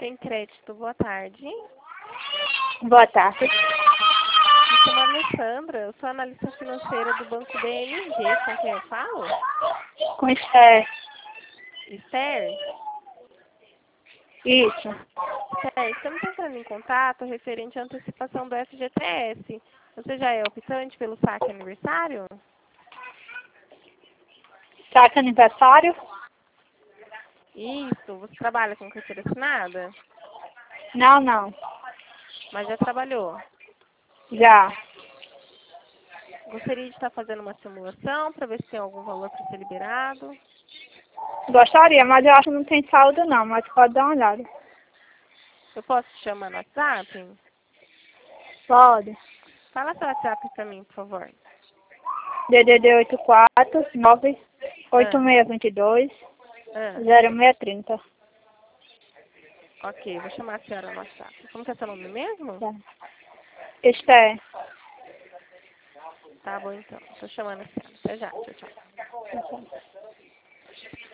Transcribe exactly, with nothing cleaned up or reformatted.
Sem crédito, boa tarde. Boa tarde. Me chamo Alessandra, eu sou analista financeira do Banco B M G, com quem eu falo? Com Esther. Esther? Isso. Esther, estamos entrando em contato referente à antecipação do F G T S. Você já é optante pelo saque aniversário? Saque aniversário? Isso, você trabalha com carteira assinada? Não, não. Mas já trabalhou? Já. Gostaria de estar fazendo uma simulação para ver se tem algum valor para ser liberado. Gostaria, mas eu acho que não tem saldo não, mas pode dar uma olhada. Eu posso te chamar no WhatsApp? Pode. Fala seu WhatsApp para mim, por favor. D D D oito quatro nove oito Ah, seis dois dois ah, zero seis trinta. ok, vou chamar a senhora no WhatsApp. Como que é seu nome mesmo? Tá. Esther. Tá bom então, tô chamando a senhora. Até já, tchau, tchau. Tá.